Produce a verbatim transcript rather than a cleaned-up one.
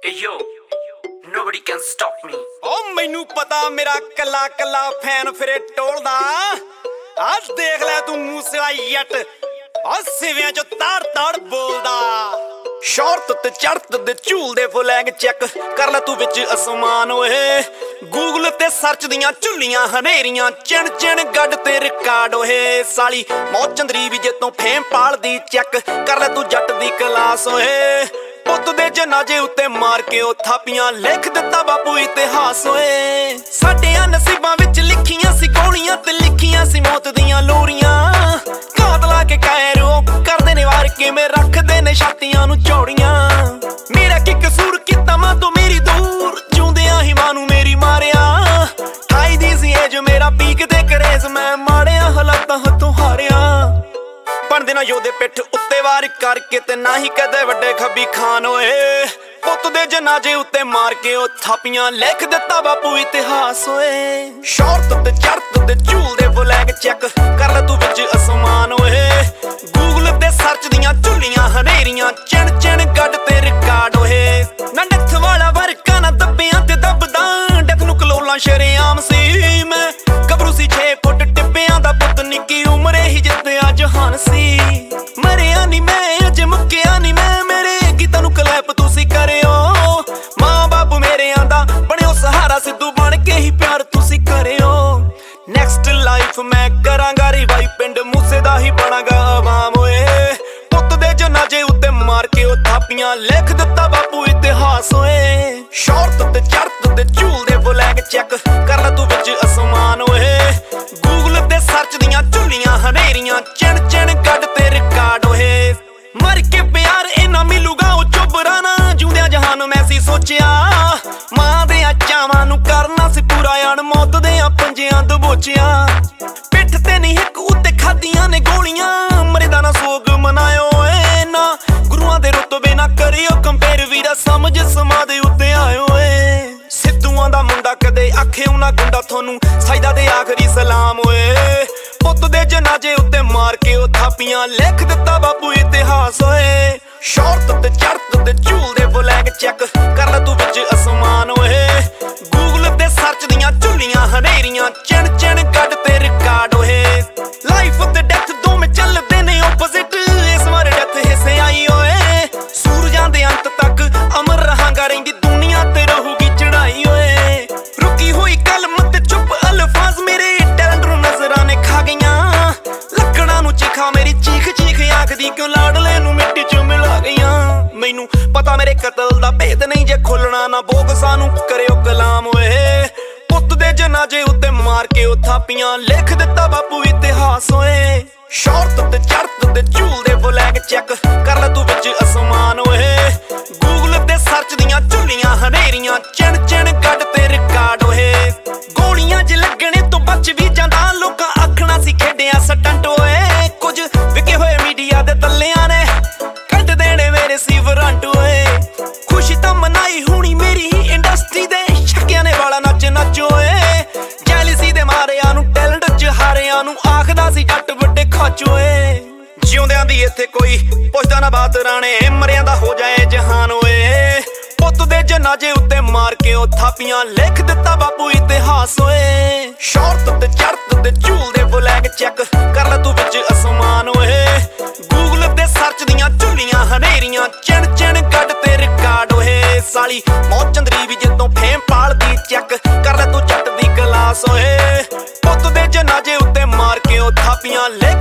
Yo, nobody can stop me. ਓ ਮੈਨੂੰ ਪਤਾ ਮੇਰਾ ਕੱਲਾ ਕੱਲਾ ਫੈਨ ਫਿਰੇ ਟੋਲਦਾ ਆ ਦੇਖ ਲੈ ਤੂੰ ਮੂਸੇਵਾਲਾ ਜੱਟ ਆ ਸਿਵਿਆਂ ਚ ਤਾੜ ਤਾੜ ਬੋਲਦਾ ਸ਼ੌਰਤ ਤੇ ਚੜਤ ਦੇ ਝੂਲ ਦੇ ਫਲੈਗ ਚੈੱਕ ਕਰ ਲੈ ਤੂੰ ਵਿੱਚ ਅਸਮਾਨ ਓਏ ਗੂਗਲ ਤੇ ਸਰਚ ਦੀਆਂ ਝੁੱਲੀਆਂ ਹਨੇਰੀਆਂ ਚਿਣ ਚਿਣ ਗੱਡ ਤੇ ਰਿਕਾਰਡ ਓਏ ਸਾਲੀ ਮੌਤ ਚੰਦਰੀ ਵੀ ਜੇ ਤੋਂ ਫੇਮ ਪਾਲਦੀ ਚੈੱਕ ਕਰ ਲੈ ਤੂੰ ਜੱਟ ਦੀ ਕਲਾਸ ਓਏ ਪੁੱਤ ਦੇ ਜਨਾਜੇ ਉੱਤੇ ਮਾਰ ਕੇ ਉਹ ਥਾਪੀਆਂ ਲਿਖ ਦਿੱਤਾ ਬਾਪੂ ਇਤਿਹਾਸ ਓਏ ਸਾਡਿਆਂ ਨਸੀਬਾਂ ਵਿੱਚ ਲਿਖੀਆਂ ਸੀ ਗੋਲੀਆਂ ਤੇ ਲਿਖੀਆਂ ਸੀ ਮੌਤ ਦੀਆਂ ਲੋਰੀਆਂ ਘਾਤ ਲਾ ਕੇ ਕਾਇਰੋ ਕਰਦੇ ਨੇ ਵਾਰ ਕਿਵੇਂ ਰੱਖਦੇ ਨੇ ਛਾਤੀਆਂ ਨੂੰ ਚੌੜੀਆਂ ਮੇਰਾ ਕੀ ਕਸੂਰ ਕੀਤਾ ਮਾਂ ਤੋਂ ਮੇਰੀ ਦੂਰ ਜਿਉਂਦਿਆਂ ਹੀ ਮਾਂ ਨੂੰ ਮੇਰੀ ਮਾਰਿਆ ਠਾਈ ਦੀ ਸੀ ਏਜ ਮੇਰਾ ਪੀਕ ਤੇ ਕਰੇਜ਼ ਮੈਂ ਮਾੜਿਆਂ ਹਾਲਾਤਾਂ ਹੱਥੋਂ ਹਾਰਿਆ ਬਣਦੇ ਨਾ ਯੋਧੇ ਪਿੱਠ ਉੱਤੇ ਵਾਰ ਕਰਕੇ ਤੇ ਨਾ ਹੀ ਕਦੇ ਵੱਡੇ ਖੱਬੀ ਖਾਨ ਓਏ ਪੁੱਤ ਦੇ ਜਨਾਜੇ ਉੱਤੇ ਮਾਰ ਕੇ ਉਹ ਥਾਪੀਆਂ ਲਿਖ ਦਿੱਤਾ ਬਾਪੂ ਇਤਿਹਾਸ ਓਏ ਸ਼ੌਰਤ ਤੇ ਚੜਤ ਦੇ ਝੂਲ ਦੇ ਫਲੈਗ ਚੈੱਕ ਕਰ ਲੈ ਤੂੰ ਵਿੱਚ ਅਸਮਾਨ ਓਏ ਗੂਗਲ ਤੇ ਸਰਚ ਦੀਆਂ ਝੁੱਲੀਆਂ ਹਨੇਰੀਆਂ ਚਿਣ ਚਿਣ ਗੱਡ ਤੇ ਰਿਕਾਰਡ ਓਏ ਨਾ ਡੈਥ ਵਾਲਾ ਵਰਕਾ ਨਾ ਦੱਬਿਆਂ ਤੇ ਦੱਬਦਾ ਡੈਥ ਨੂੰ ਕਲੋਲਾਂ ਸ਼ਰੇਆਮ ਸੀ ਮੈਂ ਗੱਭਰੂ ਸੀ ਛੇ ਫੁੱਟ ਟਿੱਬਿਆਂ ਦਾ ਪੁੱਤ ਨਿੱਕੀ ਉਮਰੇ ਹੀ ਜਿੱਤਿਆ ਜਹਾਨ ਸੀ ਮਰਿਆ ਨੀ ਮੈਂ ਅਜੇ ਮੁੱਕਿਆ ਨੀ ਮੈਂ ਮੇਰੇ ਗੀਤਾਂ ਨੂੰ ਕਲੈਪ ਤੁਸੀਂ ਕਰਿਓ ਮਾਂ ਬਾਪ ਮੇਰਿਆਂ ਦਾ ਬਣਿਓ ਸਹਾਰਾ ਸਿੱਧੂ ਬਣ ਕੇ ਹੀ ਪਿਆਰ ਤੁਸੀਂ ਕਰਿਓ ਨੈਕਸਟ ਲਾਈਫ ਮੈਂ ਕਰਾਂਗਾ ਰਿਵਾਈ ਪਿੰਡ ਮੂਸੇ ਦਾ ਹੀ ਬਣਾਂਗਾ ਆਵਾਮ ਓਏ ਪੁੱਤ ਦੇ ਜਨਾਜੇ ਉੱਤੇ ਮਾਰ ਕੇ ਉਹ ਥਾਪੀਆਂ ਲਿਖ ਦਿੱਤਾ ਬਾਪੂ ਇਤਿਹਾਸ ਓਏ ਸ਼ੌਰਤ ਤੇ ਚੜਤ ਦੇ ਝੂਲ ਦੇ ਫਲੈਗ ਚੈੱਕ ਕਰ ਲੈ ਤੂੰ ਵਿੱਚ ਅਸਮਾਨ ਓਏ ਗੂਗਲ ਤੇ ਸਰਚ ਦੀਆਂ ਝੁੱਲੀਆਂ ਹਨੇਰੀਆਂ ਚਿਣ ਚਿਣ ਗੱਡ ਤੇ ਰਿਕਾਰਡ ਓਏ ਮਰ ਕੇ ਪਿਆਰ ਇਹਨਾਂ ਮਿਲੂਗਾ ਉਹ ਚੁੱਬਰਾ ਨਾ ਜਿਉਂਦਿਆਂ ਜਹਾਨ ਮੈਂ ਸੀ ਸੋਚਿਆ ਮਾਂ ਦੇ ਚਾਵਾਂ ਨੂੰ ਕਰਨਾ ਸੀ ਪੂਰਾ ਆਣ ਮੌਤ ਦੇ ਪੰਜਿਆਂ ਦਬੋਚਿਆ ਪਿੱਠ ਤੇ ਨਹੀਂ ਇੱਕ ਉੱਤੇ ਖਾਦੀਆਂ ਨੇ ਗੋਲੀਆਂ ਮਰਦਾ ਨਾ ਸੋਗ ਮਨਾਇਓ ਏ ਨਾ ਗੁਰੂਆਂ ਦੇ ਰੁਤਬੇ ਨਾ ਕਰਿਓ ਕੰਪੇਅਰ ਵੀਰਾ ਸਮਝ ਸਮਾ ਦੇ ਉੱਤੇ ਆਇਓ ਏ ਸਿੱਧੂਆਂ ਦਾ ਮੁੰਡਾ ਕਦੇ ਆਖਿਓ ਨਾ ਗੁੰਡਾ ਤੁਹਾਨੂੰ ਸਾਈਦਾ ਦੇ ਆਖਰੀ ਸਲਾਮ ਓਏ ਪੁੱਤ ਦੇ ਜਨਾਜੇ ਉੱਤੇ ਮਾਰ ਕੇ ਉਹ ਥਾਪੀਆਂ ਲਿਖ ਦਿੱਤਾ ਬਾਪੂ ਇਤਿਹਾਸ ਓਏ ਸ਼ੌਰਤ ਤੇ ਚੜਤ ਦੇ ਝੂਲ ਦੇ ਫਲੈਗ ਚੈੱਕ ਕਰ ਲੈ ਤੂੰ ਵਿੱਚ ਅਸਮਾਨ ਓਏ ਗੂਗਲ ਤੇ ਸਰਚ ਦੀਆਂ ਝੁੱਲੀਆਂ ਹਨੇਰੀਆਂ ਚਿਣ ਚਿਣ ਗੱਡ ਤੇ ਰਿਕਾਰਡ ਓਏ ਲਾਈਫ ਤੇ ਡੈਥ ਦੋਵੇਂ ਚੱਲਦੇ ਨੇ ਆਪੋਜ਼ਿਟ ਇਸ ਵਾਰ ਡੈਥ ਹਿੱਸੇ ਆਈ ਓਏ ਸੂਰਜਾਂ ਦੇ ਅੰਤ ਤੱਕ ਅਮਰ ਰਹਾਂਗਾ ਰਹਿੰਦੀ ਦੁਨੀਆ ਤੇ ਰਹੂਗੀ ਚੜਾਈ ਓਏ ਰੁਕੀ ਹੋਈ ਕਲਮ ਤੇ ਚੁੱਪ ਅਲਫਾਜ਼ ਮੇਰੇ ਟੈਲੈਂਟ ਨੂੰ ਨਜ਼ਰਾਂ ਨੇ ਖਾ ਗਈਆਂ ਲੱਕੜਾਂ ਨੂੰ ਚਿਖਾ ਮੇਰੀ ਚੀਖ ਚੀਖ ਆਖਦੀ ਕਿਉਂ ਲਾਡਲੇ ਨੂੰ ਮਿੱਟੀ ਚ ਮਿਲਾ ਗਈਆਂ ਮੈਨੂੰ ਪਤਾ ਮੇਰੇ ਕਤਲ ਦਾ ਭੇਦ ਨਹੀਂ ਜੇ ਖੁੱਲਣਾ ਨਾ ਬੋਗਸਾਂ ਨੂੰ ਕਰਿਓ ਕਲਾਮ ਓਏ ਪੁੱਤ ਦੇ ਜਨਾਜੇ ਉੱਤੇ ਮਾਰ ਕੇ ਉਹ ਥਾਪੀਆਂ ਲਿਖ ਦਿੱਤਾ ਬਾਪੂ ਇਤਿਹਾਸ ਓਏ ਸ਼ੌਰਤ ਤੇ ਚੜਤ ਦੇ ਝੂਲ ਦੇ ਫਲੈਗ ਚੈੱਕ ਕਰ ਲੈ ਤੂੰ ਵਿੱਚ ਅਸਮਾਨ ਓਏ ਗੂਗਲ ਤੇ ਸਰਚ ਦੀਆਂ ਝੁੱਲੀਆਂ ਹਨੇਰੀਆਂ ਚਿਣ ਚਿਣ ਗੱਡ ਤੇ ਰਿਕਾਰਡ ਓਏ ਗੋਲੀਆਂ 'ਚ ਲੱਗਣੇ ਤੋਂ ਬਚ ਵੀ ਜਾਂਦਾ ਲੋਕਾਂ ਆਖਣਾ ਸੀ ਖੇਡਿਆ ਸਟੰਟ ਓਏ ਕੁਝ ਵਿਕੇ ਹੋਏ ਮੀਡੀਆ ਦੇ ਤੱਲਿਆਂ ਨੇ ਕੱਢ ਦੇਣੇ ਮੇਰੇ ਸੀ ਵਰੰਟ ਓਏ ਖੁਸ਼ੀ ਤਾਂ ਮਨਾਈ ਹੋਣੀ ਮੇਰੀ ਹੀ ਇੰਡਸਟਰੀ ਦੇ ਛੱਕਿਆਂ ਨੇ ਵਾਲਾ ਨੱਚ ਨੱਚ ਓਏ ਜੈਲਸੀ ਦੇ ਮਾਰਿਆਂ ਨੂੰ ਟੈਲੈਂਟ 'ਚ ਹਾਰਿਆਂ ਨੂੰ ਆਖਦਾ ਸੀ ਜੱਟ ਵੱਡੇ ਖੱਚ ਓਏ ਜਿਉਂਦਿਆਂ ਦੀ ਇੱਥੇ ਕੋਈ ਪੁੱਛਦਾ ਨਾ ਬਾਤ ਰਾਣੇ ਮਰਿਆਂ ਦਾ ਹੋ ਜਾਏ ਜਹਾਨ ਓਏ ਪੁੱਤ ਦੇ ਜਨਾਜੇ ਉੱਤੇ ਮਾਰ ਕੇ ਉਹ ਥਾਪੀਆਂ ਲਿਖ ਦਿੱਤਾ ਬਾਪੂ ਇਤਿਹਾਸ ਓਏ ਸ਼ੌਰਤ ਤੇ ਚੜਤ ਦੇ ਝੂਲ ਦੇ ਫਲੈਗ ਚੈੱਕ ਕਰ ਲੈ ਤੂੰ ਵਿੱਚ ਅਸਮਾਨ ਓਏ ਗੂਗਲ ਤੇ ਸਰਚ ਦੀਆਂ ਝੁੱਲੀਆਂ ਹਨੇਰੀਆਂ ਚਿਣ ਚਿਣ ਗੱਡ ਤੇ ਰਿਕਾਰਡ ਓਏ ਸਾਲੀ ਮੌਤ ਚੰਦਰੀ ਵੀ ਜੇ ਤੋਂ ਫੇਮ ਪਾਲਦੀ ਚੈੱਕ ਕਰ ਲੈ ਤੂੰ ਜੱਟ ਦੀ ਕਲਾਸ ਓਏ ਪੁੱਤ ਦੇ ਜਨਾਜੇ ਉੱਤੇ ਮਾਰ ਕੇ ਉਹ ਥਾਪੀਆਂ ਲਿਖ